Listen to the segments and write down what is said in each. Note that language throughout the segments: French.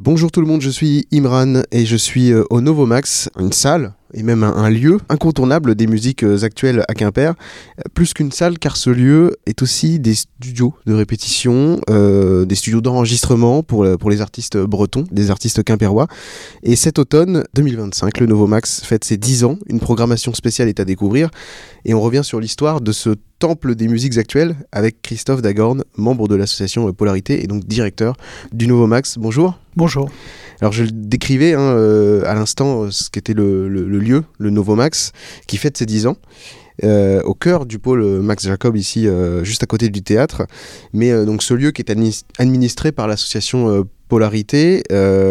Bonjour tout le monde, je suis Imran et je suis au Novomax, une salle et même un lieu incontournable des musiques actuelles à Quimper. Plus qu'une salle, car ce lieu est aussi des studios de répétition, des studios d'enregistrement pour les artistes bretons, des artistes quimpérois. Et cet automne 2025, le Novomax fête ses 10 ans, une programmation spéciale est à découvrir. Et on revient sur l'histoire de ce temple des musiques actuelles avec Christophe Dagorn, membre de l'association Polarité et donc directeur du Novomax. Bonjour. Bonjour. Alors je le décrivais à l'instant ce qu'était le lieu, le Novomax, qui fête ses 10 ans. Au cœur du pôle Max Jacob, ici, juste à côté du théâtre. Mais donc ce lieu qui est administré par l'association Polarité,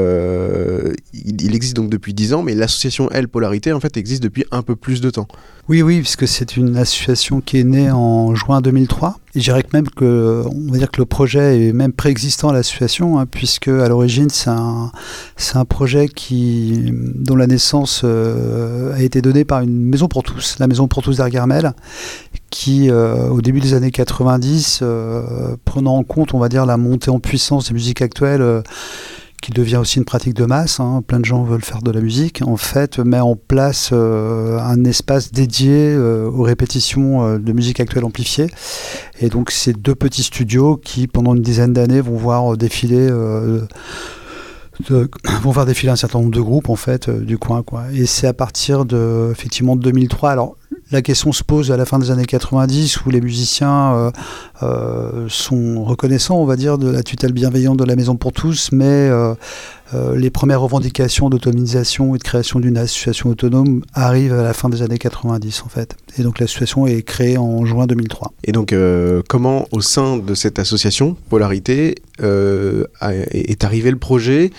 il existe donc depuis 10 ans, mais l'association Polarité, en fait, existe depuis un peu plus de temps. Oui, puisque c'est une association qui est née en juin 2003. Et je dirais que même on va dire que le projet est même préexistant à l'association, puisque à l'origine, c'est un projet dont la naissance a été donnée par une maison pour tous, la maison pour tous d'Argarmel, qui, au début des années 90, prenant en compte, on va dire, la montée en puissance des musiques actuelles, qui devient aussi une pratique de masse, plein de gens veulent faire de la musique, en fait, met en place un espace dédié aux répétitions de musique actuelle amplifiée. Et donc, c'est 2 petits studios qui, pendant une dizaine d'années, vont voir défiler un certain nombre de groupes, en fait, du coin, quoi. Et c'est à partir de 2003. Alors, la question se pose à la fin des années 90 où les musiciens sont reconnaissants, on va dire, de la tutelle bienveillante de la Maison pour tous, mais les premières revendications d'autonomisation et de création d'une association autonome arrivent à la fin des années 90, en fait. Et donc l'association est créée en juin 2003. Et donc comment, au sein de cette association Polarité, est arrivé le projet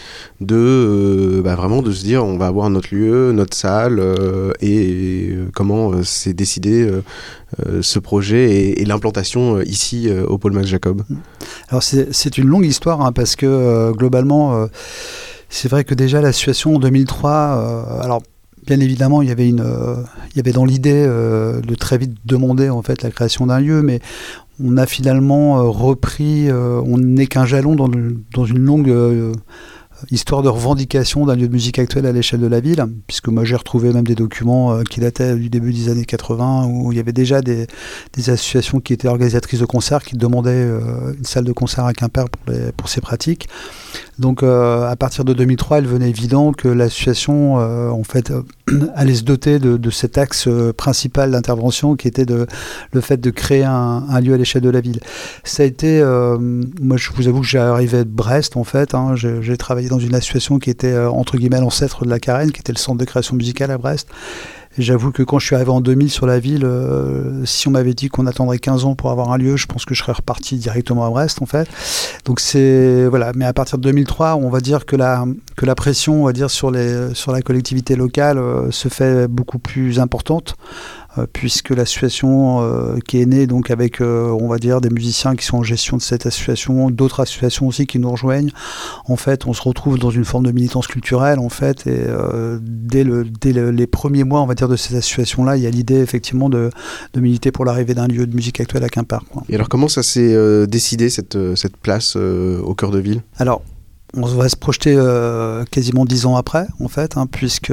de vraiment de se dire on va avoir notre lieu, notre salle, et comment s'est décidé ce projet et l'implantation ici au pôle Max Jacob? Alors c'est une longue histoire, parce que globalement c'est vrai que déjà l'association en 2003, alors bien évidemment il y avait dans l'idée de très vite demander en fait la création d'un lieu, mais on a finalement repris, on n'est qu'un jalon dans une longue histoire de revendication d'un lieu de musique actuelle à l'échelle de la ville, puisque moi j'ai retrouvé même des documents qui dataient du début des années 80, où il y avait déjà des associations qui étaient organisatrices de concerts qui demandaient une salle de concert à Quimper pour ces pratiques. Donc à partir de 2003, il devenait évident que l'association en fait allait se doter de cet axe principal d'intervention qui était le fait de créer un lieu à l'échelle de la ville. Ça a été, moi je vous avoue que j'ai arrivé de Brest en fait, j'ai travaillé dans une association qui était entre guillemets l'ancêtre de la Carène, qui était le centre de création musicale à Brest. Et j'avoue que quand je suis arrivé en 2000 sur la ville, si on m'avait dit qu'on attendrait 15 ans pour avoir un lieu, je pense que je serais reparti directement à Brest en fait. Donc c'est voilà, mais à partir de 2003, on va dire que la pression, on va dire sur la collectivité locale se fait beaucoup plus importante. Puisque l'association qui est née donc avec on va dire des musiciens qui sont en gestion de cette association, d'autres associations aussi qui nous rejoignent, en fait on se retrouve dans une forme de militance culturelle en fait, et dès les premiers mois on va dire de cette association là, il y a l'idée effectivement de militer pour l'arrivée d'un lieu de musique actuelle à Quimper, quoi. Et alors comment ça s'est décidé cette place au cœur de ville? Alors on va se projeter quasiment 10 ans après, en fait, puisque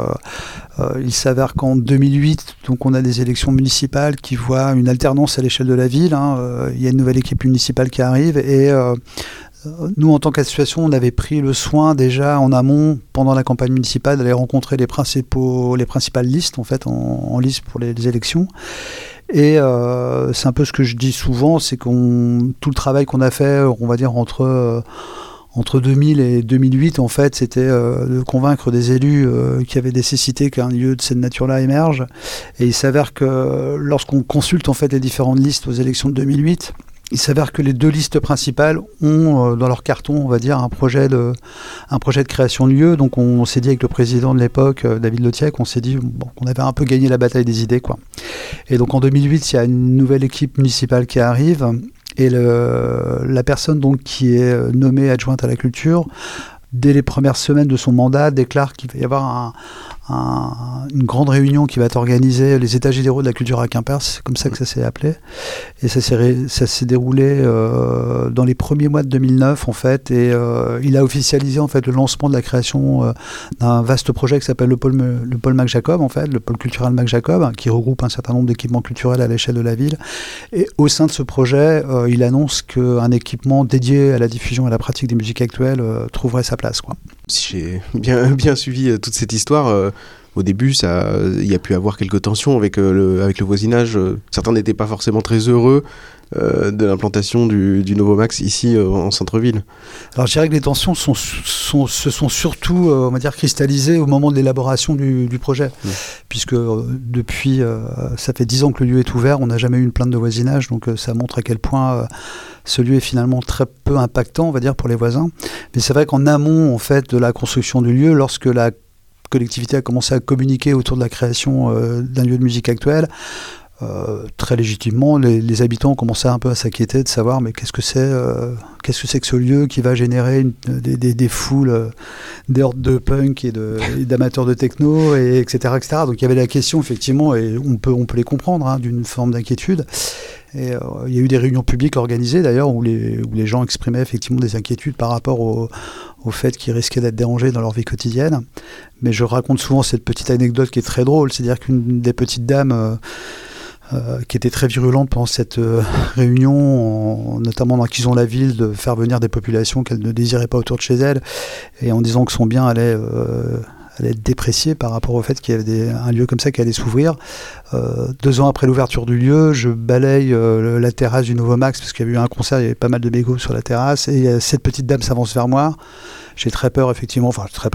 il s'avère qu'en 2008, donc on a des élections municipales qui voient une alternance à l'échelle de la ville. Il y a une nouvelle équipe municipale qui arrive et nous, en tant qu'association, on avait pris le soin déjà en amont, pendant la campagne municipale, d'aller rencontrer les principales listes, en fait, en liste pour les élections. Et c'est un peu ce que je dis souvent, c'est tout le travail qu'on a fait, on va dire, entre 2000 et 2008, en fait, c'était de convaincre des élus qui avaient nécessité qu'un lieu de cette nature-là émerge. Et il s'avère que lorsqu'on consulte en fait les différentes listes aux élections de 2008, il s'avère que les 2 listes principales ont dans leur carton, on va dire, un projet de création de lieu. Donc on s'est dit avec le président de l'époque, David Letiec, on s'est dit qu'on avait un peu gagné la bataille des idées, quoi. Et donc en 2008, il y a une nouvelle équipe municipale qui arrive. Et la personne donc qui est nommée adjointe à la culture dès les premières semaines de son mandat, déclare qu'il va y avoir une grande réunion qui va être organisée, les états généraux de la culture à Quimper, c'est comme ça que ça s'est appelé. Et ça s'est déroulé dans les premiers mois de 2009, en fait, et il a officialisé en fait le lancement de la création d'un vaste projet qui s'appelle le pôle Mac Jacob, en fait, le pôle culturel Mac Jacob, qui regroupe un certain nombre d'équipements culturels à l'échelle de la ville. Et au sein de ce projet, il annonce qu'un équipement dédié à la diffusion et à la pratique des musiques actuelles trouverait sa place, quoi. Si j'ai bien suivi toute cette histoire, au début, il y a pu avoir quelques tensions avec le voisinage. Certains n'étaient pas forcément très heureux de l'implantation du Novomax ici en centre-ville. Alors je dirais que les tensions se sont surtout on va dire, cristallisées au moment de l'élaboration du projet, puisque depuis, ça fait 10 ans que le lieu est ouvert, on n'a jamais eu une plainte de voisinage, donc ça montre à quel point ce lieu est finalement très peu impactant, on va dire, pour les voisins. Mais c'est vrai qu'en amont en fait, de la construction du lieu, lorsque la collectivité a commencé à communiquer autour de la création d'un lieu de musique actuelle, très légitimement, les habitants ont commencé un peu à s'inquiéter de savoir mais qu'est-ce que c'est que ce lieu qui va générer des foules, des hordes de punk et d'amateurs de techno, etc., etc. Donc il y avait la question, effectivement, et on peut les comprendre, hein, d'une forme d'inquiétude. Et il y a eu des réunions publiques organisées d'ailleurs où les gens exprimaient effectivement des inquiétudes par rapport au fait qu'ils risquaient d'être dérangés dans leur vie quotidienne. Mais je raconte souvent cette petite anecdote qui est très drôle, c'est-à-dire qu'une des petites dames qui était très virulente pendant cette réunion, notamment en accusant la ville de faire venir des populations qu'elle ne désirait pas autour de chez elle, et en disant que son bien allait être déprécié par rapport au fait qu'il y avait un lieu comme ça qui allait s'ouvrir. 2 ans après l'ouverture du lieu, je balaye la terrasse du Novomax, parce qu'il y avait eu un concert, il y avait pas mal de mégots sur la terrasse, et cette petite dame s'avance vers moi. J'ai très peur, effectivement,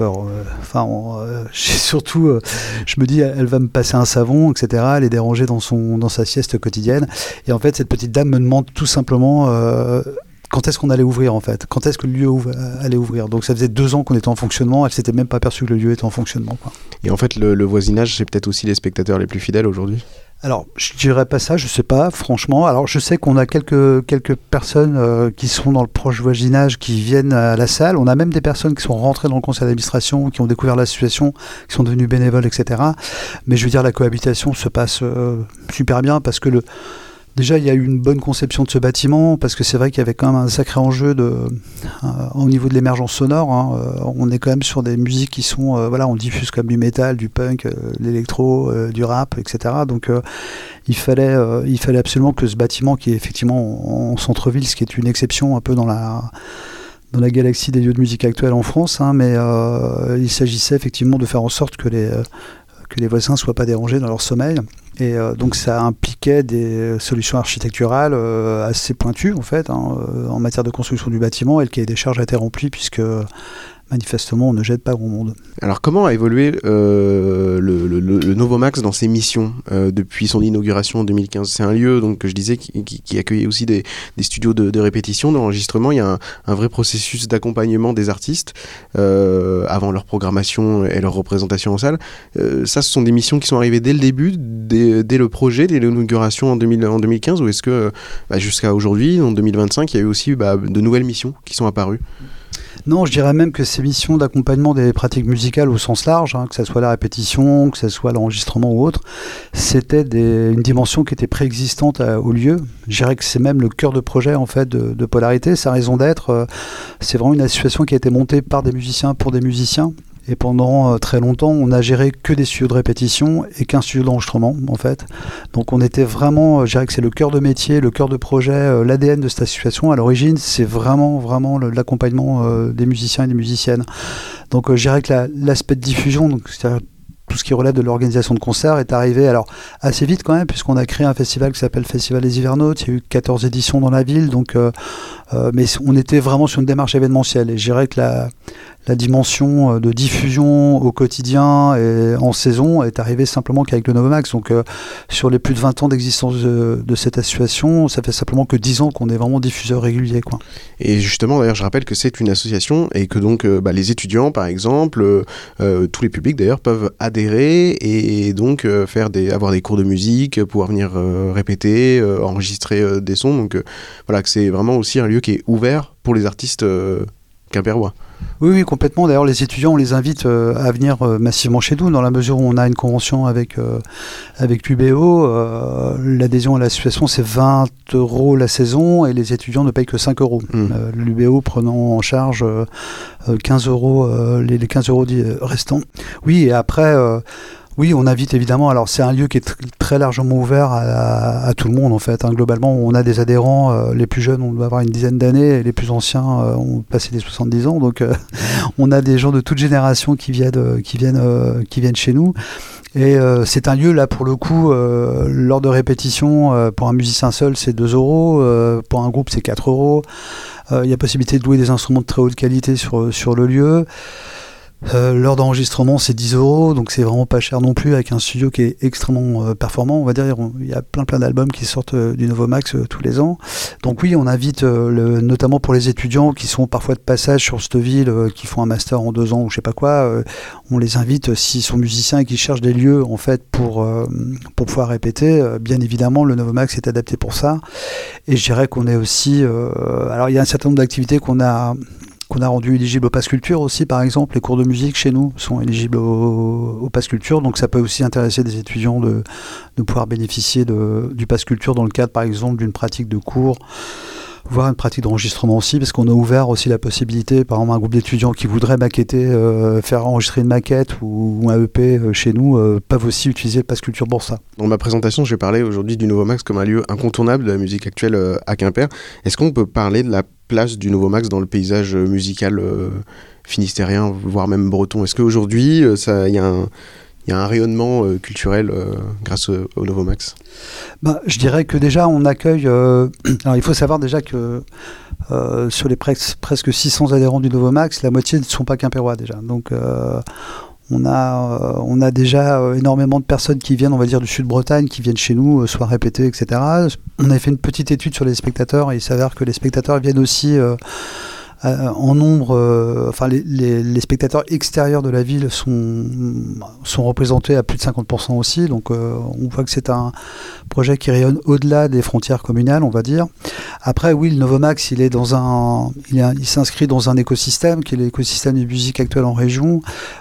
j'ai surtout, je me dis, elle va me passer un savon, etc., elle est dérangée dans sa sieste quotidienne, et en fait, cette petite dame me demande tout simplement quand est-ce qu'on allait ouvrir, en fait, quand est-ce que le lieu allait ouvrir. Donc ça faisait 2 ans qu'on était en fonctionnement, elle s'était même pas aperçue que le lieu était en fonctionnement, quoi. Et en fait, le voisinage, c'est peut-être aussi les spectateurs les plus fidèles aujourd'hui ? Alors, je dirais pas ça, je sais pas, franchement. Alors, je sais qu'on a quelques personnes qui sont dans le proche voisinage, qui viennent à la salle. On a même des personnes qui sont rentrées dans le conseil d'administration, qui ont découvert la situation, qui sont devenues bénévoles, etc. Mais je veux dire, la cohabitation se passe super bien, parce que déjà, il y a eu une bonne conception de ce bâtiment, parce que c'est vrai qu'il y avait quand même un sacré enjeu au niveau de l'émergence sonore, hein. On est quand même sur des musiques qui sont... on diffuse comme du métal, du punk, l'électro, du rap, etc. Donc il fallait absolument que ce bâtiment, qui est effectivement en centre-ville, ce qui est une exception un peu dans la galaxie des lieux de musique actuels en France, hein, mais il s'agissait effectivement de faire en sorte que les voisins ne soient pas dérangés dans leur sommeil. Et donc ça impliquait des solutions architecturales assez pointues, en fait, hein, en matière de construction du bâtiment, et le cahier des charges a été rempli, puisque manifestement on ne jette pas grand monde. Alors comment a évolué le Novomax dans ses missions depuis son inauguration en 2015 ? C'est un lieu, donc, que je disais, qui accueillait aussi des studios de répétition, d'enregistrement. Il y a un vrai processus d'accompagnement des artistes avant leur programmation et leur représentation en salle. Ça, ce sont des missions qui sont arrivées dès le début, dès le projet, dès l'inauguration en 2015, ou est-ce que jusqu'à aujourd'hui, en 2025, il y a eu aussi de nouvelles missions qui sont apparues ? Non, je dirais même que ces missions d'accompagnement des pratiques musicales au sens large, hein, que ce soit la répétition, que ce soit l'enregistrement ou autre, c'était une dimension qui était préexistante au lieu. Je dirais que c'est même le cœur de projet, en fait, de Polarité. Sa raison d'être, c'est vraiment une association qui a été montée par des musiciens pour des musiciens. Et pendant très longtemps, on n'a géré que des studios de répétition et qu'un studio d'enregistrement, en fait. Donc on était vraiment, je dirais que c'est le cœur de métier, le cœur de projet, l'ADN de cette association. À l'origine, c'est vraiment l'accompagnement des musiciens et des musiciennes. Donc je dirais que l'aspect de diffusion, donc c'est-à-dire tout ce qui relève de l'organisation de concerts, est arrivé alors assez vite quand même, puisqu'on a créé un festival qui s'appelle Festival des Hivernautes. Il y a eu 14 éditions dans la ville, donc, mais on était vraiment sur une démarche événementielle. Et je dirais que la dimension de diffusion au quotidien et en saison est arrivée simplement qu'avec le Novomax. Donc sur les plus de 20 ans d'existence de cette association, ça fait simplement que 10 ans qu'on est vraiment diffuseur régulier, quoi. Et justement, d'ailleurs, je rappelle que c'est une association et que donc les étudiants, par exemple, tous les publics d'ailleurs, peuvent adhérer et donc avoir des cours de musique, pouvoir venir répéter, enregistrer des sons. Donc voilà, que c'est vraiment aussi un lieu qui est ouvert pour les artistes quimpérois. Oui, complètement. D'ailleurs, les étudiants, on les invite à venir massivement chez nous, dans la mesure où on a une convention avec l'UBO. L'adhésion à l'association, c'est 20 € la saison, et les étudiants ne payent que 5 €. L'UBO prenant en charge 15 €, les 15 € restants. Oui, et après... Oui, on invite évidemment. Alors, c'est un lieu qui est très largement ouvert à tout le monde, en fait. Globalement, on a des adhérents. Les plus jeunes, on doit avoir une dizaine d'années. Et les plus anciens ont passé les 70 ans. Donc, on a des gens de toute génération qui viennent chez nous. Et c'est un lieu, là, pour le coup, lors de répétition, pour un musicien seul, c'est 2 €. Pour un groupe, c'est 4 €. Il y a possibilité de louer des instruments de très haute qualité sur le lieu. L'heure d'enregistrement, c'est 10 €, donc c'est vraiment pas cher non plus, avec un studio qui est extrêmement performant, on va dire. Il y a plein d'albums qui sortent du Novomax tous les ans. Donc oui, on invite notamment pour les étudiants qui sont parfois de passage sur cette ville, qui font un master en 2 ans ou je sais pas quoi, on les invite, s'ils sont musiciens et qu'ils cherchent des lieux en fait pour pouvoir répéter. Bien évidemment, le Novomax est adapté pour ça. Et je dirais qu'on est aussi... alors il y a un certain nombre d'activités qu'on a rendu éligible au Pass Culture aussi, par exemple. Les cours de musique chez nous sont éligibles au Pass Culture, donc ça peut aussi intéresser des étudiants de pouvoir bénéficier du Pass Culture dans le cadre, par exemple, d'une pratique de cours, voire une pratique d'enregistrement aussi, parce qu'on a ouvert aussi la possibilité, par exemple, un groupe d'étudiants qui voudrait maqueter, faire enregistrer une maquette ou un EP chez nous, peuvent aussi utiliser le Pass Culture pour ça. Dans ma présentation, je vais parler aujourd'hui du Novomax comme un lieu incontournable de la musique actuelle à Quimper. Est-ce qu'on peut parler de la place du Novomax dans le paysage musical finistérien, voire même breton? Est-ce qu'aujourd'hui, il y a un rayonnement culturel grâce au Novomax? Je dirais que déjà, on accueille... alors, il faut savoir déjà que sur les presque 600 adhérents du Novomax, la moitié ne sont pas quimpérois déjà. Donc, on a déjà énormément de personnes qui viennent, on va dire, du Sud-Bretagne, qui viennent chez nous, soit répéter, etc. On avait fait une petite étude sur les spectateurs, et il s'avère que les spectateurs viennent aussi... en nombre, les spectateurs extérieurs de la ville sont représentés à plus de 50% aussi, donc on voit que c'est un projet qui rayonne au-delà des frontières communales, on va dire. Après, oui, le Novomax, il s'inscrit dans un écosystème qui est l'écosystème des musiques actuelles en région.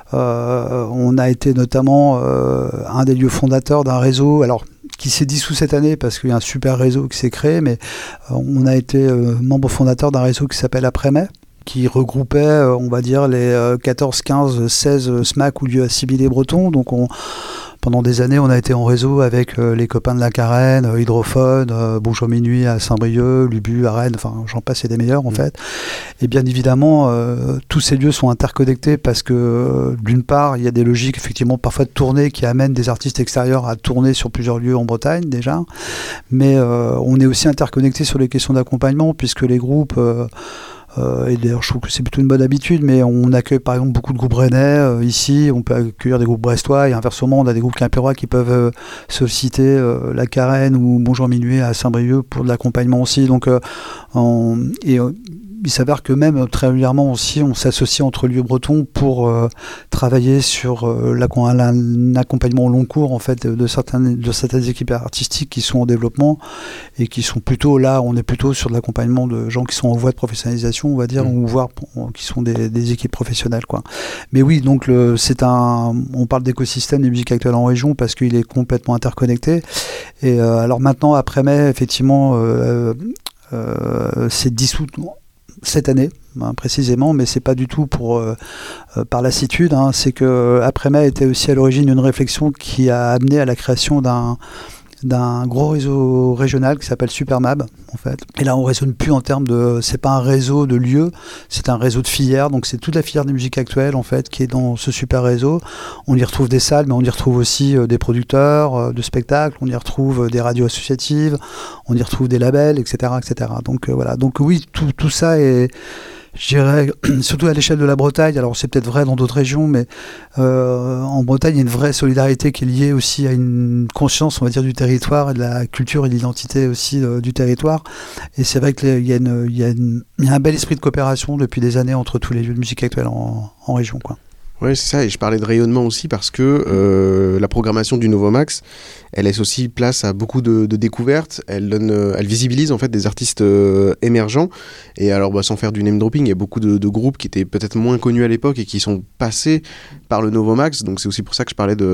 On a été notamment un des lieux fondateurs d'un réseau, alors qui s'est dissous cette année parce qu'il y a un super réseau qui s'est créé, mais on a été membre fondateur d'un réseau qui s'appelle Après-mai, qui regroupait, on va dire, les 14, 15, 16 SMAC ou lieux assimilés bretons. Donc pendant des années, on a été en réseau avec les copains de la Carène, Hydrophone, Bonjour Minuit à Saint-Brieuc, Lubu à Rennes, enfin j'en passe, et des meilleurs en fait. Et bien évidemment, tous ces lieux sont interconnectés parce que d'une part, il y a des logiques effectivement parfois de tournée qui amènent des artistes extérieurs à tourner sur plusieurs lieux en Bretagne déjà, mais on est aussi interconnectés sur les questions d'accompagnement, puisque les groupes... et d'ailleurs je trouve que c'est plutôt une bonne habitude, mais on accueille par exemple beaucoup de groupes rennais ici, on peut accueillir des groupes brestois, et inversement on a des groupes quimpérois qui peuvent solliciter la Carène ou Bonjour Minuit à Saint-Brieuc pour de l'accompagnement aussi. Donc il s'avère que même très régulièrement aussi on s'associe entre lieux bretons pour travailler sur un accompagnement au long cours en fait de certaines équipes artistiques qui sont en développement et qui sont plutôt là, on est plutôt sur de l'accompagnement de gens qui sont en voie de professionnalisation, on va dire, ou voire qui sont des équipes professionnelles quoi. Mais oui, donc on parle d'écosystème des musiques actuelles en région parce qu'il est complètement interconnecté. Et alors maintenant, après-mai, effectivement, c'est dissous cette année, précisément, mais c'est pas du tout par lassitude, c'est que Après-mai était aussi à l'origine d'une réflexion qui a amené à la création d'un gros réseau régional qui s'appelle Supermab en fait. Et là on raisonne plus en termes de, c'est pas un réseau de lieux, c'est un réseau de filières, donc c'est toute la filière des musiques actuelles en fait qui est dans ce super réseau. On y retrouve des salles, mais on y retrouve aussi des producteurs de spectacles, on y retrouve des radios associatives, on y retrouve des labels, etc. Donc voilà, donc oui, tout ça est, je dirais, surtout à l'échelle de la Bretagne, alors c'est peut-être vrai dans d'autres régions, mais en Bretagne, il y a une vraie solidarité qui est liée aussi à une conscience, on va dire, du territoire et de la culture et de l'identité aussi du territoire. Et c'est vrai qu'il y a un bel esprit de coopération depuis des années entre tous les lieux de musique actuelle en région, quoi. Ouais, c'est ça, et je parlais de rayonnement aussi parce que la programmation du Novomax, elle laisse aussi place à beaucoup de découvertes, elle visibilise en fait des artistes émergents, et alors sans faire du name dropping, il y a beaucoup de groupes qui étaient peut-être moins connus à l'époque et qui sont passés par le Novomax, donc c'est aussi pour ça que je parlais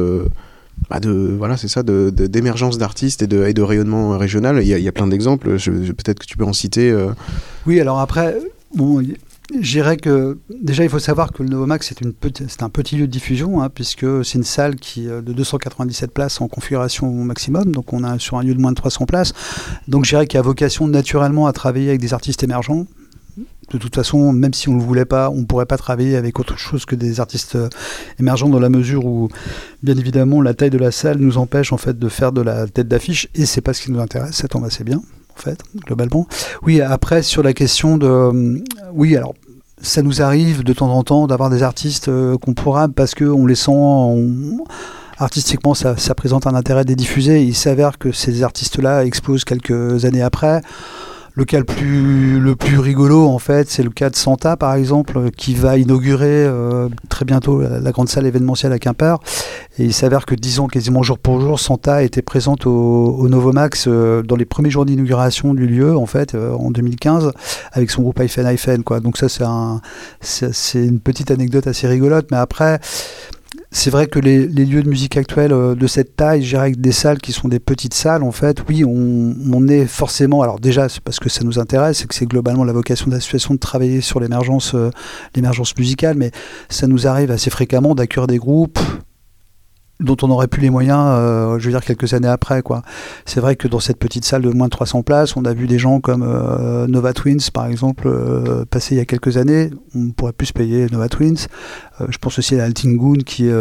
d'émergence d'artistes et de rayonnement régional. Il y a plein d'exemples, peut-être que tu peux en citer. Oui, alors après, bon, je dirais que déjà il faut savoir que le Novomax c'est un petit lieu de diffusion, puisque c'est une salle de 297 places en configuration maximum, donc on est sur un lieu de moins de 300 places, donc je dirais qu'il y a vocation naturellement à travailler avec des artistes émergents. De toute façon, même si on ne le voulait pas, on ne pourrait pas travailler avec autre chose que des artistes émergents, dans la mesure où, bien évidemment, la taille de la salle nous empêche en fait de faire de la tête d'affiche, et c'est pas ce qui nous intéresse, ça tombe assez bien, en fait, globalement. Oui, après, sur la question oui, alors, ça nous arrive de temps en temps d'avoir des artistes qu'on programme parce qu'on les sent... Artistiquement, ça présente un intérêt de les diffuser. Il s'avère que ces artistes-là explosent quelques années après. Le cas le plus rigolo, en fait, c'est le cas de Santa, par exemple, qui va inaugurer très bientôt la grande salle événementielle à Quimper. Et il s'avère que, disons, quasiment jour pour jour, Santa était présente au Novomax dans les premiers jours d'inauguration du lieu, en fait, en 2015, avec son groupe Hyphen, quoi. Donc ça, c'est une petite anecdote assez rigolote. Mais après... C'est vrai que les lieux de musique actuels de cette taille, je dirais avec des salles qui sont des petites salles, en fait, oui, on est forcément... Alors déjà, c'est parce que ça nous intéresse, c'est que c'est globalement la vocation de l'association de travailler sur l'émergence musicale, mais ça nous arrive assez fréquemment d'accueillir des groupes dont on n'aurait plus les moyens, je veux dire, quelques années après, quoi. C'est vrai que dans cette petite salle de moins de 300 places, on a vu des gens comme Nova Twins, par exemple, passer il y a quelques années. On ne pourrait plus se payer Nova Twins. Je pense aussi à Altingun qui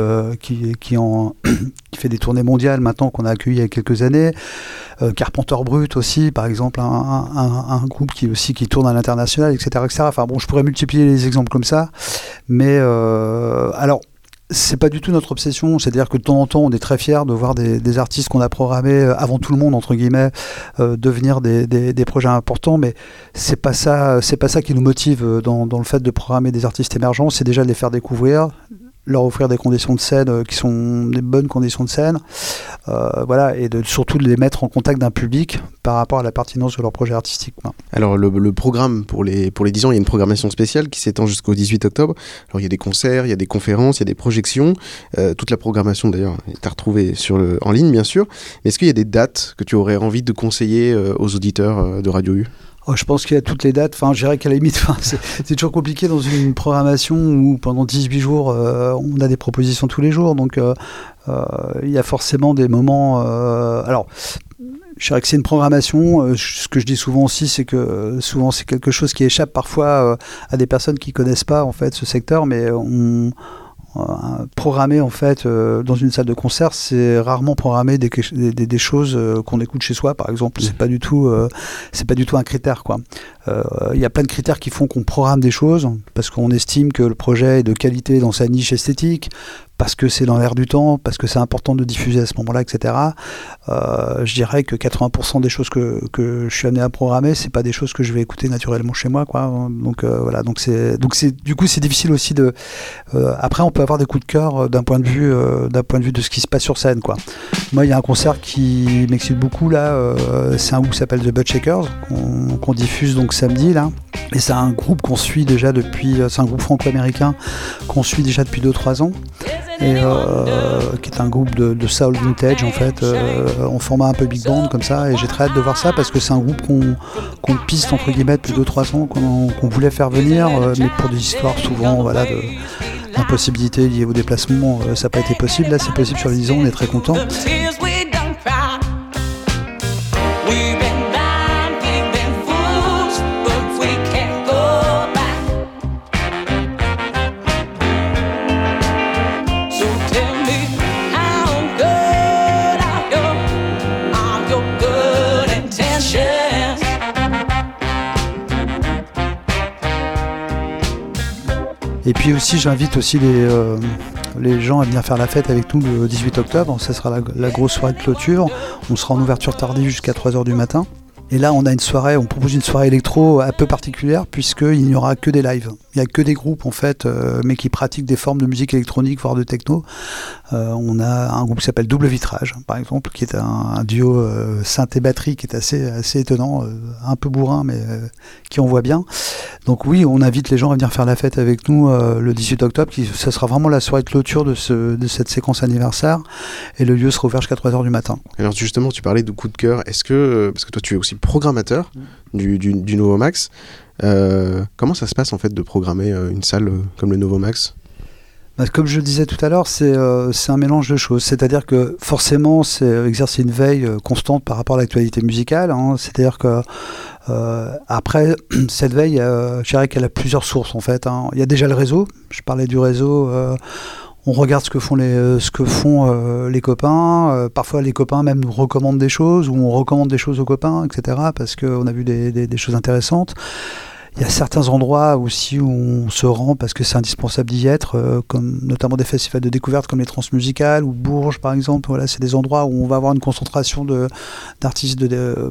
fait des tournées mondiales maintenant, qu'on a accueilli il y a quelques années. Carpenter Brut aussi, par exemple, un groupe qui tourne à l'international, etc., etc. Enfin bon, je pourrais multiplier les exemples comme ça. Mais alors... C'est pas du tout notre obsession, c'est-à-dire que de temps en temps on est très fiers de voir des artistes qu'on a programmés avant tout le monde, entre guillemets, devenir des projets importants, mais c'est pas ça qui nous motive dans le fait de programmer des artistes émergents, c'est déjà de les faire découvrir, leur offrir des conditions de scène qui sont des bonnes conditions de scène, voilà, et surtout de les mettre en contact d'un public par rapport à la pertinence de leur projet artistique. Alors le programme pour les 10 ans, il y a une programmation spéciale qui s'étend jusqu'au 18 octobre. Alors il y a des concerts, il y a des conférences, il y a des projections. Toute la programmation d'ailleurs est à retrouver en ligne bien sûr. Mais est-ce qu'il y a des dates que tu aurais envie de conseiller aux auditeurs de Radio U ? Je pense qu'il y a toutes les dates. Enfin, je dirais qu'à la limite, c'est toujours compliqué dans une programmation où pendant 18 jours, on a des propositions tous les jours. Donc, il y a forcément des moments... alors, je dirais que c'est une programmation. Ce que je dis souvent aussi, c'est que souvent c'est quelque chose qui échappe parfois à des personnes qui ne connaissent pas en fait, ce secteur, mais programmer en fait dans une salle de concert, c'est rarement programmer des choses qu'on écoute chez soi, par exemple. C'est pas du tout un critère, quoi. Il y a plein de critères qui font qu'on programme des choses parce qu'on estime que le projet est de qualité dans sa niche esthétique, parce que c'est dans l'air du temps, parce que c'est important de diffuser à ce moment-là, etc. Je dirais que 80% des choses que je suis amené à programmer, c'est pas des choses que je vais écouter naturellement chez moi, quoi. Donc voilà, donc du coup c'est difficile aussi de. Après, on peut avoir des coups de cœur d'un point de vue de ce qui se passe sur scène, quoi. Moi, il y a un concert qui m'excite beaucoup là. C'est un groupe qui s'appelle The Buttshakers qu'on diffuse donc samedi là. Et c'est un groupe qu'on suit déjà c'est un groupe franco-américain qu'on suit déjà depuis 2-3 ans. Et qui est un groupe de soul vintage en fait, en format un peu big band comme ça, et j'ai très hâte de voir ça parce que c'est un groupe qu'on piste entre guillemets depuis 2-3 ans, qu'on voulait faire venir, mais pour des histoires souvent d'impossibilités liées au déplacement, ça n'a pas été possible. Là c'est possible sur les 10 ans, on est très contents. Et puis aussi, j'invite aussi les gens à venir faire la fête avec nous le 18 octobre. Ça sera la grosse soirée de clôture. On sera en ouverture tardive jusqu'à 3h du matin. Et là, on propose une soirée électro un peu particulière puisqu'il n'y aura que des lives. Il n'y a que des groupes en fait, mais qui pratiquent des formes de musique électronique, voire de techno. On a un groupe qui s'appelle Double Vitrage, par exemple, qui est un duo synthé batterie qui est assez étonnant, un peu bourrin, mais qui envoie bien. Donc oui, on invite les gens à venir faire la fête avec nous le 18 octobre. Ça sera vraiment la soirée de clôture de cette séquence anniversaire. Et le lieu sera ouvert jusqu'à 3h du matin. Alors justement, tu parlais de coup de cœur. Est-ce que, parce que toi tu es aussi programmateur du Novomax, comment ça se passe en fait de programmer une salle comme le Novomax ? Comme je le disais tout à l'heure, c'est un mélange de choses. C'est-à-dire que forcément, c'est exercer une veille constante par rapport à l'actualité musicale. C'est-à-dire que après, cette veille, je dirais qu'elle a plusieurs sources en fait. Il y a déjà le réseau. Je parlais du réseau. On regarde ce que font les copains. Parfois, les copains même nous recommandent des choses ou on recommande des choses aux copains, etc. Parce qu'on a vu des choses intéressantes. Il y a certains endroits aussi où on se rend parce que c'est indispensable d'y être, comme notamment des festivals de découverte comme les Transmusicales ou Bourges par exemple. Voilà, c'est des endroits où on va avoir une concentration d'artistes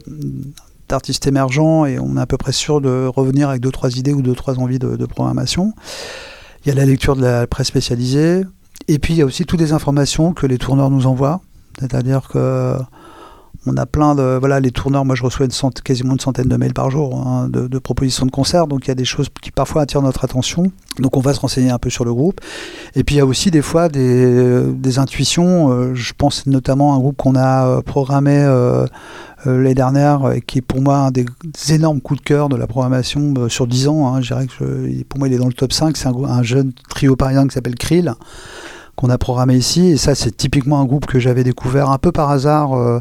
émergents et on est à peu près sûr de revenir avec 2-3 idées ou 2-3 envies de programmation. Il y a la lecture de la presse spécialisée. Et puis il y a aussi toutes les informations que les tourneurs nous envoient, c'est-à-dire que on a plein de les tourneurs. Moi, je reçois quasiment une centaine de mails par jour de propositions de concerts. Donc, il y a des choses qui parfois attirent notre attention. Donc, on va se renseigner un peu sur le groupe. Et puis, il y a aussi des fois des intuitions. Je pense notamment à un groupe qu'on a programmé l'année dernière, qui est pour moi un des énormes coups de cœur de la programmation sur 10 ans. Je dirais que pour moi, il est dans le top 5. C'est un jeune trio parisien qui s'appelle Krill, qu'on a programmé ici. Et ça, c'est typiquement un groupe que j'avais découvert un peu par hasard.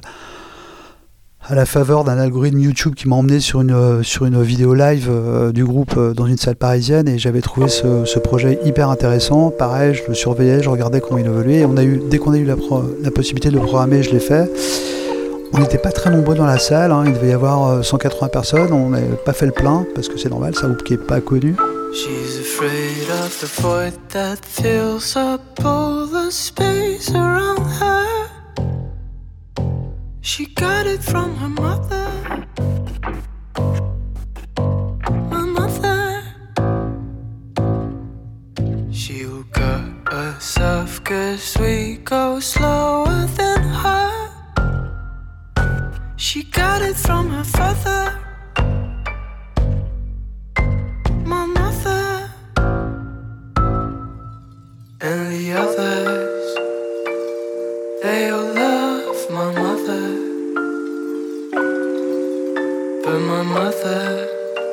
À la faveur d'un algorithme YouTube qui m'a emmené sur une vidéo live du groupe dans une salle parisienne, et j'avais trouvé ce projet hyper intéressant. Pareil, je le surveillais, je regardais comment il évoluait, et dès qu'on a eu la possibilité de le programmer, je l'ai fait. On n'était pas très nombreux dans la salle, il devait y avoir 180 personnes, on n'avait pas fait le plein, parce que c'est normal, c'est un groupe qui n'est pas connu. She's afraid of the void that fills up all the space around her. She got it from her mother. My mother. She'll cut us off 'cause we go slower than her. She got it from her father. My mother. And the others, they all love my mother. But my mother,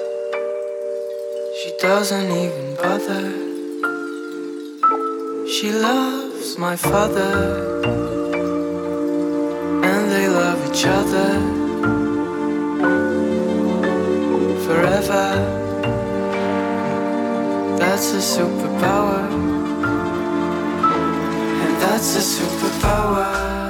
she doesn't even bother. She loves my father, and they love each other forever. That's a superpower, and that's a superpower.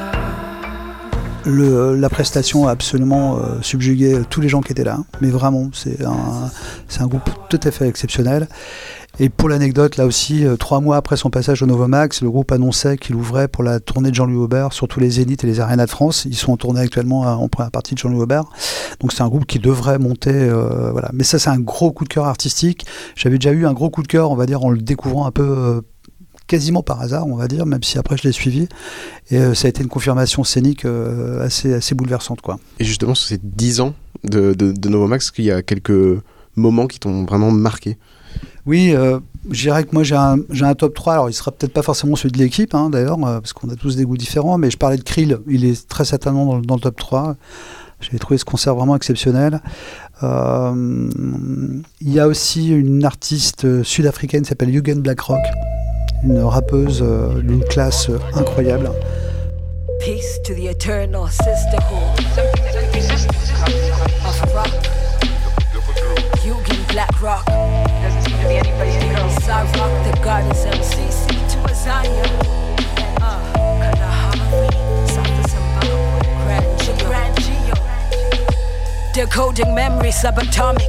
La prestation a absolument subjugué tous les gens qui étaient là, mais vraiment, c'est un groupe tout à fait exceptionnel. Et pour l'anecdote, là aussi, 3 mois après son passage au Novomax, le groupe annonçait qu'il ouvrait pour la tournée de Jean-Louis Aubert sur tous les zéniths et les arénas de France. Ils sont en tournée actuellement en première partie de Jean-Louis Aubert. Donc c'est un groupe qui devrait monter. Voilà. Mais ça, c'est un gros coup de cœur artistique. J'avais déjà eu un gros coup de cœur, on va dire, en le découvrant un peu... quasiment par hasard, on va dire, même si après je l'ai suivi. Et ça a été une confirmation scénique assez bouleversante, quoi. Et justement, sur ces 10 ans de Novomax, qu'il y a quelques moments qui t'ont vraiment marqué? Oui, je dirais que moi j'ai un top 3. Alors il sera peut-être pas forcément celui de l'équipe, d'ailleurs, parce qu'on a tous des goûts différents, mais je parlais de Krill, il est très certainement dans le top 3. J'avais trouvé ce concert vraiment exceptionnel. Il y a aussi une artiste sud-africaine qui s'appelle Yugen Blackrock, une rappeuse d'une classe incroyable. Peace to the eternal sisterhood of rock. Yugen Blackrock. Doesn't seem to be any place to go. Cyrock, the gardens MCC to a Zion. Kalahari, South Zimbabwe, Grand Geo. Decoding memory subatomic.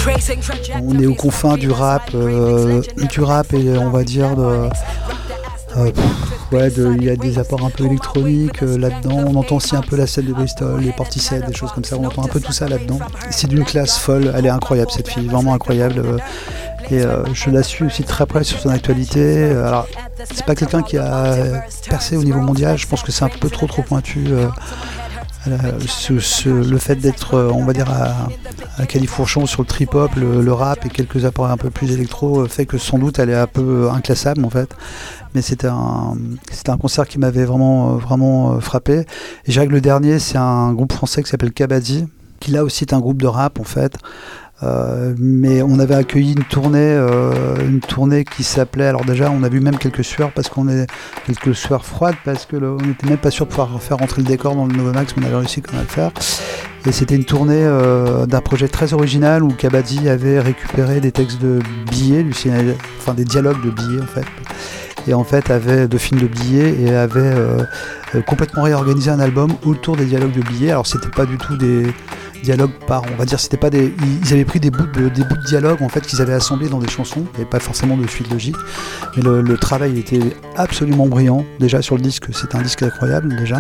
On est aux confins du rap et on va dire Il y a des apports un peu électroniques là-dedans. On entend aussi un peu la scène de Bristol, les Portishead, des choses comme ça. On entend un peu tout ça là-dedans. C'est d'une classe folle. Elle est incroyable, cette fille, vraiment incroyable. Et je la suis aussi très près sur son actualité. Alors, c'est pas quelqu'un qui a percé au niveau mondial. Je pense que c'est un peu trop pointu. Le fait d'être, on va dire, à Califourchon sur le trip-hop, le rap et quelques apports un peu plus électro fait que sans doute elle est un peu inclassable en fait. Mais c'était un concert qui m'avait vraiment frappé. Et je dirais que le dernier, c'est un groupe français qui s'appelle Kabaddi, qui là aussi est un groupe de rap en fait. Mais on avait accueilli une tournée qui s'appelait, alors déjà on a vu même quelques sueurs froides parce que on n'était même pas sûr de pouvoir faire rentrer le décor dans le Novomax, mais on avait réussi quand même à le faire. Et c'était une tournée d'un projet très original où Kabaddi avait récupéré des textes de billets, enfin des dialogues de billets en fait. Et en fait avait de films de billets et avait complètement réorganisé un album autour des dialogues de billets. Alors c'était pas du tout des dialogues on va dire, c'était pas ils avaient pris des bouts de dialogue en fait qu'ils avaient assemblés dans des chansons, il n'y avait pas forcément de suite logique, mais le travail était absolument brillant. Déjà sur le disque, c'était un disque incroyable déjà.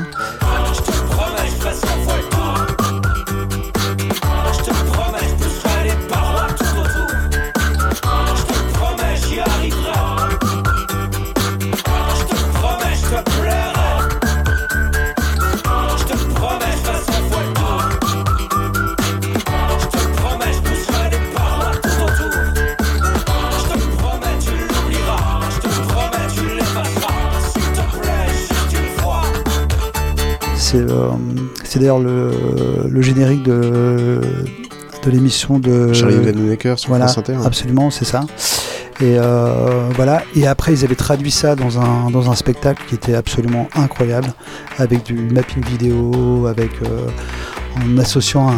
C'est d'ailleurs le générique de l'émission de Charlie Vanhoenacker sur France Inter. Absolument, c'est ça. Et voilà. Et après, ils avaient traduit ça dans un spectacle qui était absolument incroyable, avec du mapping vidéo, en associant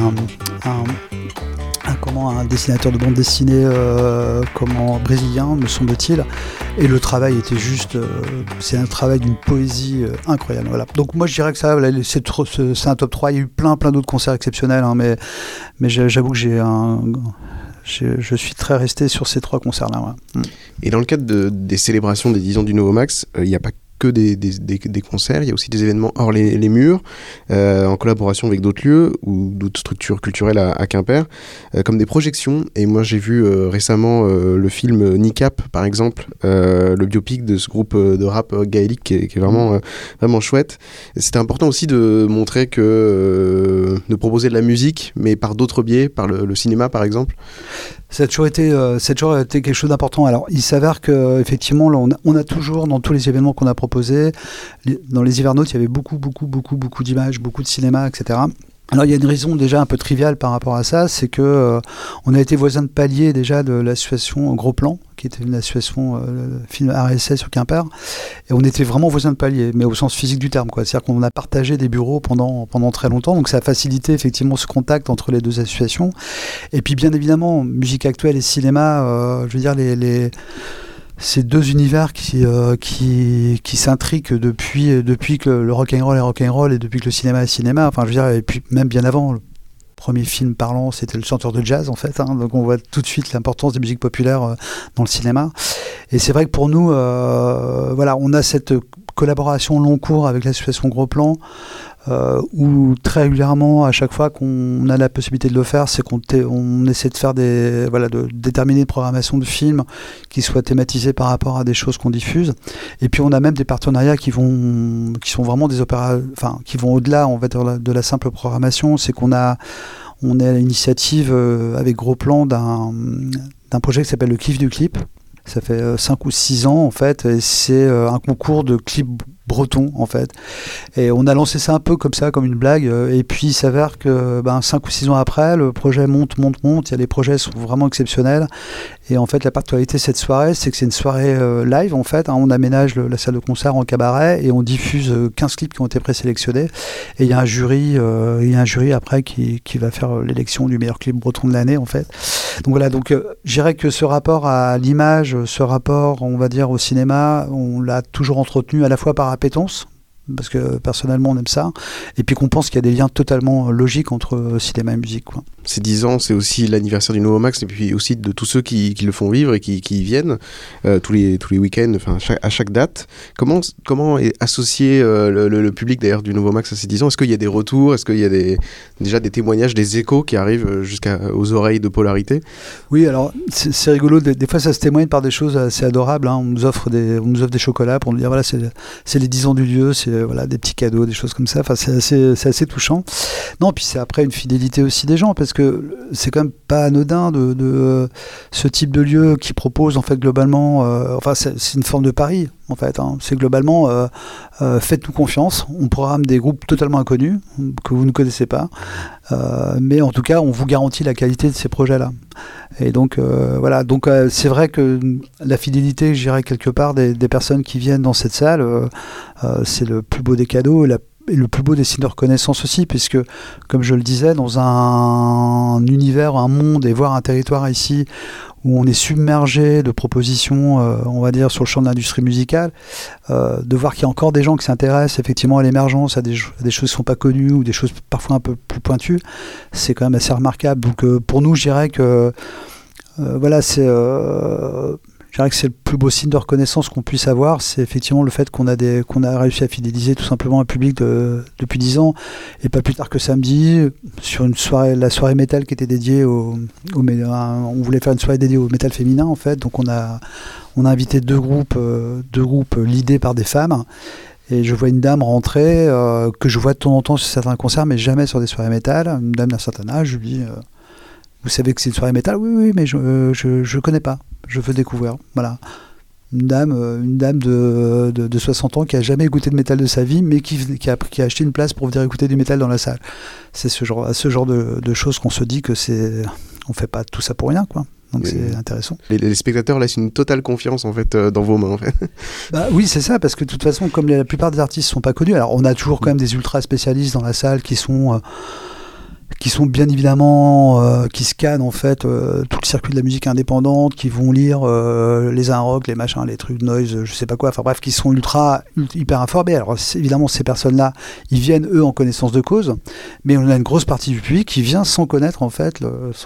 un dessinateur de bande dessinée brésilien, me semble-t-il, et le travail était juste c'est un travail d'une poésie incroyable. Voilà. Donc moi je dirais que ça, voilà, c'est un top 3. Il y a eu plein d'autres concerts exceptionnels, hein, mais j'avoue que je suis très resté sur ces 3 concerts-là. Ouais. Et dans le cadre des célébrations des 10 ans du Novomax, il n'y a pas que des concerts, il y a aussi des événements hors les murs, en collaboration avec d'autres lieux ou d'autres structures culturelles à Quimper, comme des projections. Et moi j'ai vu récemment le film Nicap par exemple, le biopic de ce groupe de rap gaélique qui est vraiment, vraiment chouette. Et c'était important aussi de montrer de proposer de la musique, mais par d'autres biais, par le cinéma par exemple. Ça a toujours été quelque chose d'important. Alors, il s'avère qu'effectivement, on a toujours, dans tous les événements qu'on a proposés, dans les Hivernautes, il y avait beaucoup d'images, beaucoup de cinéma, etc. Alors, il y a une raison déjà un peu triviale par rapport à ça, c'est que on a été voisins de palier déjà de l'association Gros Plan, qui était une association film RSS sur Quimper, et on était vraiment voisins de palier, mais au sens physique du terme, quoi. C'est-à-dire qu'on a partagé des bureaux pendant très longtemps, donc ça a facilité effectivement ce contact entre les deux associations. Et puis bien évidemment, musique actuelle et cinéma, je veux dire ces deux univers qui s'intriquent depuis que le rock'n'roll est rock'n'roll et depuis que le cinéma est cinéma. Enfin, je veux dire, et puis même bien avant, le premier film parlant, c'était Le chanteur de jazz en fait. Hein, donc on voit tout de suite l'importance des musiques populaires dans le cinéma. Et c'est vrai que pour nous, voilà, on a cette collaboration long cours avec l'association Gros Plan. Où très régulièrement, à chaque fois qu'on a la possibilité de le faire, c'est qu'on essaie de faire de déterminer une programmation de films qui soit thématisée par rapport à des choses qu'on diffuse. Et puis on a même des partenariats qui sont vraiment des qui vont au-delà, on va dire, de la simple programmation. C'est on est à l'initiative avec Gros Plan d'un projet qui s'appelle le Kiff du clip. Ça fait 5 ou 6 ans en fait, et c'est un concours de clips breton en fait, et on a lancé ça un peu comme ça, comme une blague, et puis il s'avère que 5 ou 6 ans après, le projet monte, les projets sont vraiment exceptionnels, et en fait la particularité de cette soirée, c'est que c'est une soirée live en fait, hein, on aménage la salle de concert en cabaret, et on diffuse 15 clips qui ont été présélectionnés, et il y a un jury après qui va faire l'élection du meilleur clip breton de l'année en fait. Donc voilà, je dirais que ce rapport à l'image, ce rapport on va dire au cinéma, on l'a toujours entretenu à la fois par appétence, parce que personnellement on aime ça, et puis qu'on pense qu'il y a des liens totalement logiques entre cinéma et musique, quoi. ces 10 ans, c'est aussi l'anniversaire du Nouveau Max et puis aussi de tous ceux qui le font vivre et qui y viennent tous les week-ends, enfin à chaque date. Comment est associé le public d'ailleurs du Nouveau Max à ces 10 ans? Est-ce qu'il y a des retours? Est-ce qu'il y a déjà des témoignages, des échos qui arrivent jusqu'aux oreilles de Polarité? Oui, alors c'est rigolo. Des fois, ça se témoigne par des choses assez adorables. On nous offre des chocolats pour nous dire voilà, c'est les 10 ans du lieu, c'est voilà, des petits cadeaux, des choses comme ça. Enfin, c'est assez touchant. Non, puis c'est après une fidélité aussi des gens, parce que c'est quand même pas anodin de ce type de lieu qui propose en fait globalement, enfin c'est une forme de pari en fait, c'est globalement faites-nous confiance, on programme des groupes totalement inconnus que vous ne connaissez pas, mais en tout cas on vous garantit la qualité de ces projets-là. Et donc voilà, donc c'est vrai que la fidélité, je dirais quelque part des personnes qui viennent dans cette salle, c'est le plus beau des cadeaux, et le plus beau des signes de reconnaissance aussi, puisque, comme je le disais, dans un univers, un monde, et voire un territoire ici, où on est submergé de propositions, on va dire, sur le champ de l'industrie musicale, de voir qu'il y a encore des gens qui s'intéressent effectivement à l'émergence, à des choses qui ne sont pas connues, ou des choses parfois un peu plus pointues, c'est quand même assez remarquable. Donc pour nous, je dirais que voilà, je dirais que c'est le plus beau signe de reconnaissance qu'on puisse avoir, c'est effectivement le fait qu'on a réussi à fidéliser tout simplement un public depuis 10 ans, et pas plus tard que samedi, sur une soirée, la soirée métal qui était dédiée on voulait faire une soirée dédiée au métal féminin en fait, donc on a invité deux groupes leadés par des femmes, et je vois une dame rentrer, que je vois de temps en temps sur certains concerts, mais jamais sur des soirées métal, une dame d'un certain âge, je lui dis vous savez que c'est une soirée métal? Oui, mais je connais pas. Je veux découvrir. Voilà. Une dame de 60 ans qui a jamais écouté de métal de sa vie, mais qui a acheté une place pour venir écouter du métal dans la salle. C'est ce genre de choses qu'on se dit que on fait pas tout ça pour rien, quoi. Donc c'est intéressant. Les spectateurs laissent une totale confiance en fait dans vos mains en fait. Bah oui, c'est ça, parce que de toute façon, comme la plupart des artistes sont pas connus, alors on a toujours quand même des ultra spécialistes dans la salle qui sont bien évidemment qui scannent en fait tout le circuit de la musique indépendante, qui vont lire les rock, les machins, les trucs noise, je sais pas quoi, enfin bref, qui sont hyper informés. Alors évidemment, ces personnes-là, ils viennent eux en connaissance de cause, mais on a une grosse partie du public qui vient sans connaître en fait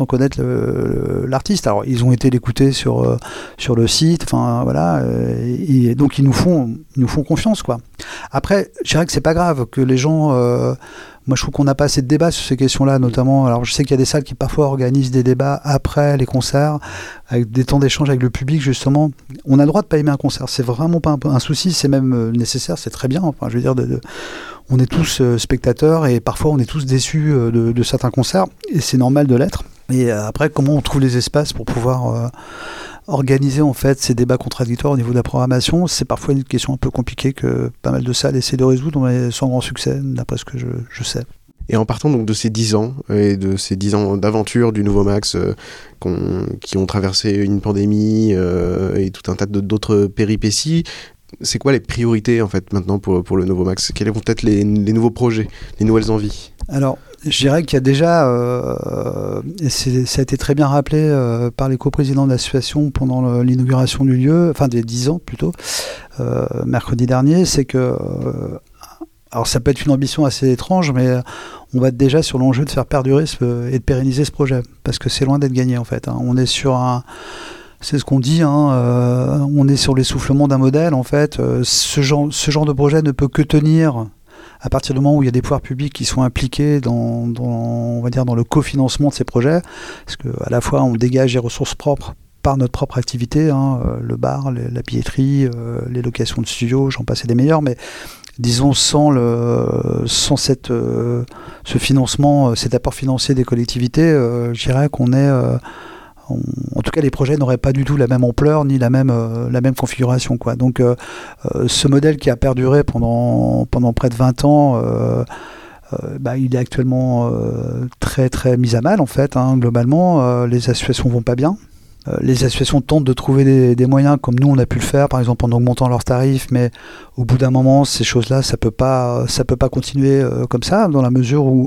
l'artiste. Alors ils ont été l'écouter sur le site, enfin voilà, et donc ils nous font confiance, quoi. Après, je dirais que c'est pas grave que les gens moi, je trouve qu'on n'a pas assez de débats sur ces questions-là, notamment. Alors, je sais qu'il y a des salles qui parfois organisent des débats après les concerts, avec des temps d'échange avec le public, justement. On a le droit de pas aimer un concert. C'est vraiment pas un souci. C'est même nécessaire. C'est très bien. Enfin, je veux dire, on est tous spectateurs et parfois on est tous déçus de certains concerts. Et c'est normal de l'être. Et après, comment on trouve les espaces pour pouvoir organiser en fait ces débats contradictoires au niveau de la programmation, c'est parfois une question un peu compliquée que pas mal de salles essaient de résoudre, mais sans grand succès, d'après ce que je sais. Et en partant donc de ces 10 ans, et de ces 10 ans d'aventure du Nouveau Max, qui ont traversé une pandémie et tout un tas d'autres péripéties, c'est quoi les priorités en fait maintenant pour le Nouveau Max? Quels vont être les nouveaux projets, les nouvelles envies? Alors, je dirais qu'il y a déjà, et ça a été très bien rappelé par les coprésidents de l'association pendant l'inauguration du lieu, enfin des 10 ans plutôt, mercredi dernier, c'est que, alors ça peut être une ambition assez étrange, mais on va être déjà sur l'enjeu de faire perdurer et de pérenniser ce projet, parce que c'est loin d'être gagné en fait. On est sur c'est ce qu'on dit, on est sur l'essoufflement d'un modèle en fait. Ce genre de projet ne peut que tenir à partir du moment où il y a des pouvoirs publics qui sont impliqués on va dire dans le cofinancement de ces projets, parce qu'à la fois on dégage des ressources propres par notre propre activité, le bar, la billetterie, les locations de studios, j'en passe des meilleurs, mais disons sans ce financement, cet apport financier des collectivités, je dirais qu'on est en tout cas les projets n'auraient pas du tout la même ampleur ni la même configuration, quoi. Donc ce modèle qui a perduré pendant près de 20 ans, il est actuellement très très mis à mal en fait, globalement. Les associations vont pas bien. Les associations tentent de trouver des moyens comme nous on a pu le faire, par exemple en augmentant leurs tarifs, mais au bout d'un moment ces choses-là ça peut pas continuer comme ça, dans la mesure où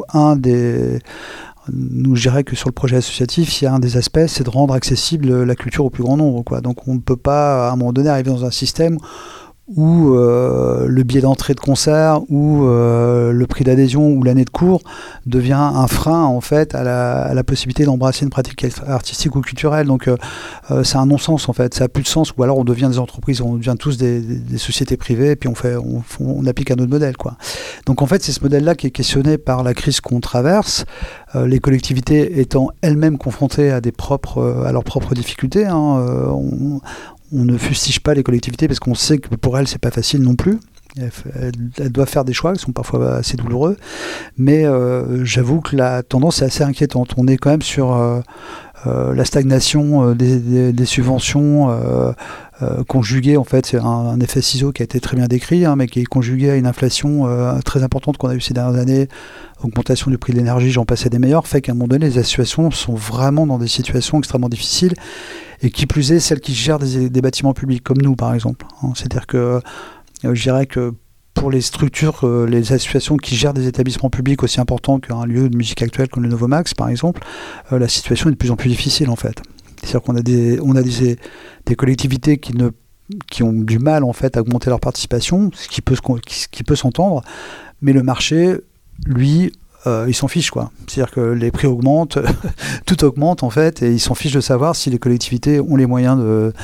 nous, je dirais que sur le projet associatif, il y a un des aspects, c'est de rendre accessible la culture au plus grand nombre, quoi. Donc on ne peut pas, à un moment donné, arriver dans un système où le billet d'entrée de concert ou le prix d'adhésion ou l'année de cours devient un frein en fait à la possibilité d'embrasser une pratique artistique ou culturelle. Donc c'est un non-sens en fait, ça n'a plus de sens. Ou alors on devient des entreprises, on devient tous des sociétés privées et puis on applique un autre modèle, quoi. Donc en fait c'est ce modèle-là qui est questionné par la crise qu'on traverse, les collectivités étant elles-mêmes confrontées à leurs propres difficultés, hein. On ne fustige pas les collectivités parce qu'on sait que pour elles, c'est pas facile non plus. Elles doivent faire des choix qui sont parfois assez douloureux. Mais j'avoue que la tendance est assez inquiétante. On est quand même sur la stagnation des subventions conjuguée, en fait, c'est un effet ciseau qui a été très bien décrit, hein, mais qui est conjugué à une inflation très importante qu'on a eu ces dernières années, augmentation du prix de l'énergie, j'en passais des meilleurs, fait qu'à un moment donné, les associations sont vraiment dans des situations extrêmement difficiles, et qui plus est, celles qui gèrent des bâtiments publics, comme nous, par exemple. Hein. C'est-à-dire que je dirais que pour les structures, les associations qui gèrent des établissements publics aussi importants qu'un lieu de musique actuelle comme le Novomax, par exemple, la situation est de plus en plus difficile, en fait. C'est-à-dire qu'on a des collectivités qui ont du mal, en fait, à augmenter leur participation, ce qui peut s'entendre, mais le marché, lui, il s'en fiche, quoi. C'est-à-dire que les prix augmentent, tout augmente, en fait, et il s'en fiche de savoir si les collectivités ont les moyens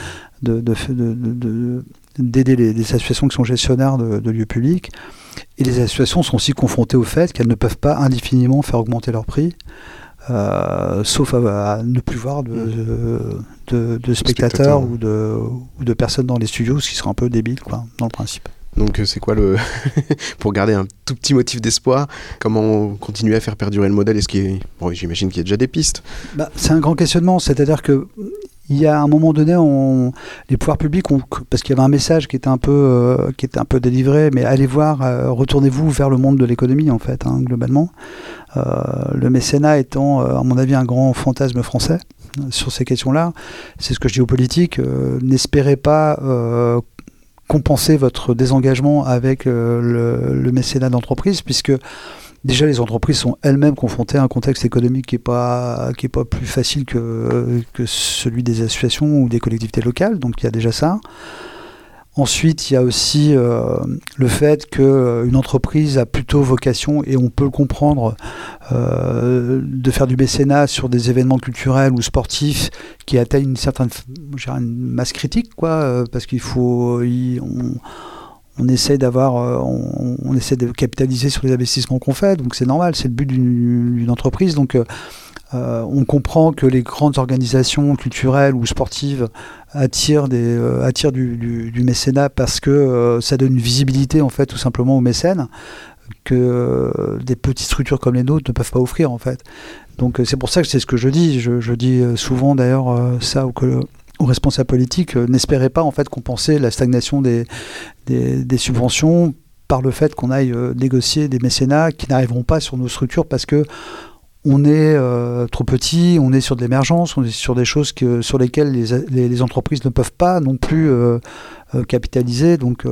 d'aider les associations qui sont gestionnaires de lieux publics. Et les associations sont aussi confrontées au fait qu'elles ne peuvent pas indéfiniment faire augmenter leurs prix, sauf à ne plus voir de spectateurs ou de personnes dans les studios, ce qui serait un peu débile, quoi, dans le principe. Donc c'est quoi pour garder un tout petit motif d'espoir, comment continuer à faire perdurer le modèle? J'imagine qu'il y a déjà des pistes. C'est un grand questionnement, c'est-à-dire que il y a un moment donné, les pouvoirs publics, parce qu'il y avait un message qui était un peu délivré, mais allez voir, retournez-vous vers le monde de l'économie, en fait, hein, globalement. Le mécénat étant, à mon avis, un grand fantasme français sur ces questions-là. C'est ce que je dis aux politiques. N'espérez pas compenser votre désengagement avec le mécénat d'entreprise, puisque déjà les entreprises sont elles-mêmes confrontées à un contexte économique qui est pas plus facile que celui des associations ou des collectivités locales, donc il y a déjà ça. Ensuite, il y a aussi le fait qu'une entreprise a plutôt vocation, et on peut le comprendre, de faire du mécénat sur des événements culturels ou sportifs qui atteignent une certaine une masse critique, quoi, parce qu'il faut... On essaie de capitaliser sur les investissements qu'on fait, donc c'est normal, c'est le but d'une entreprise. Donc on comprend que les grandes organisations culturelles ou sportives attirent du mécénat parce que ça donne une visibilité, en fait, tout simplement aux mécènes que des petites structures comme les nôtres ne peuvent pas offrir, en fait. Donc c'est pour ça que c'est ce que je dis. Je dis souvent d'ailleurs ça aux responsables politiques, n'espérez pas, en fait, compenser la stagnation des subventions par le fait qu'on aille négocier des mécénats qui n'arriveront pas sur nos structures parce que on est trop petit, on est sur de l'émergence, on est sur des choses sur lesquelles les entreprises ne peuvent pas non plus capitaliser. Donc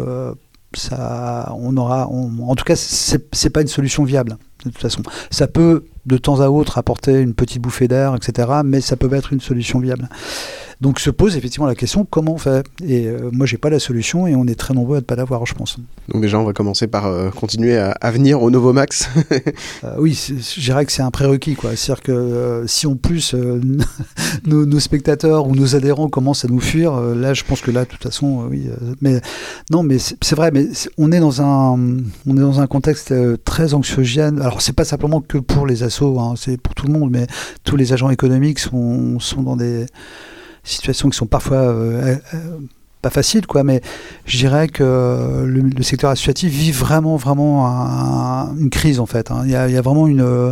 en tout cas, c'est pas une solution viable, de toute façon. Ça peut de temps à autre apporter une petite bouffée d'air, etc., mais ça peut pas être une solution viable. Donc se pose effectivement la question, comment on fait ? Et moi, j'ai pas la solution, et on est très nombreux à ne pas l'avoir, je pense. Donc déjà, on va commencer par continuer à venir au Novomax. Oui, je dirais que c'est un prérequis, quoi. C'est-à-dire que si en plus nos spectateurs ou nos adhérents commencent à nous fuir, là, je pense que là, de toute façon, oui. Mais non, mais c'est vrai. Mais on est dans un contexte très anxiogène. Alors, c'est pas simplement que pour les assos, hein, c'est pour tout le monde, mais tous les agents économiques sont dans des situations qui sont parfois pas faciles, quoi, mais je dirais que le secteur associatif vit vraiment une crise, en fait, hein. Il y a vraiment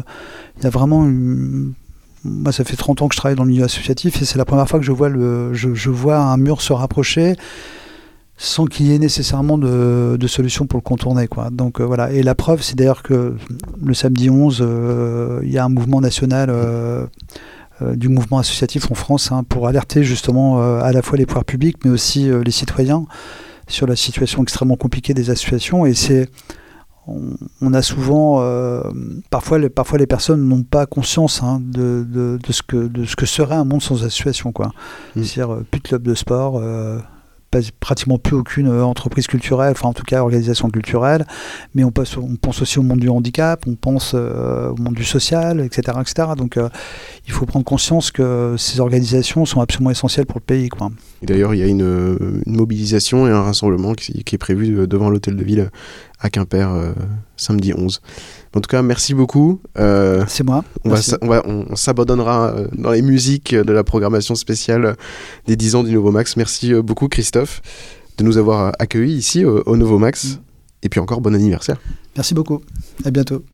moi, ça fait 30 ans que je travaille dans le milieu associatif, et c'est la première fois que je vois un mur se rapprocher sans qu'il y ait nécessairement de solution pour le contourner, quoi. Donc voilà, et la preuve, c'est d'ailleurs que le samedi 11, il y a un mouvement national du mouvement associatif en France, hein, pour alerter justement à la fois les pouvoirs publics mais aussi les citoyens sur la situation extrêmement compliquée des associations. Et on a souvent parfois les personnes n'ont pas conscience, hein, de ce que serait un monde sans association, quoi. C'est-à-dire plus de club de sport, pratiquement plus aucune entreprise culturelle, enfin en tout cas organisation culturelle, mais on pense aussi au monde du handicap, on pense au monde du social, etc. etc. Donc il faut prendre conscience que ces organisations sont absolument essentielles pour le pays, quoi. Et d'ailleurs, il y a une mobilisation et un rassemblement qui est prévu devant l'hôtel de ville à Quimper samedi 11. En tout cas, merci beaucoup. C'est moi. On s'abandonnera dans les musiques de la programmation spéciale des 10 ans du Nouveau Max. Merci beaucoup, Christophe, de nous avoir accueillis ici au Nouveau Max. Et puis encore, bon anniversaire. Merci beaucoup. À bientôt.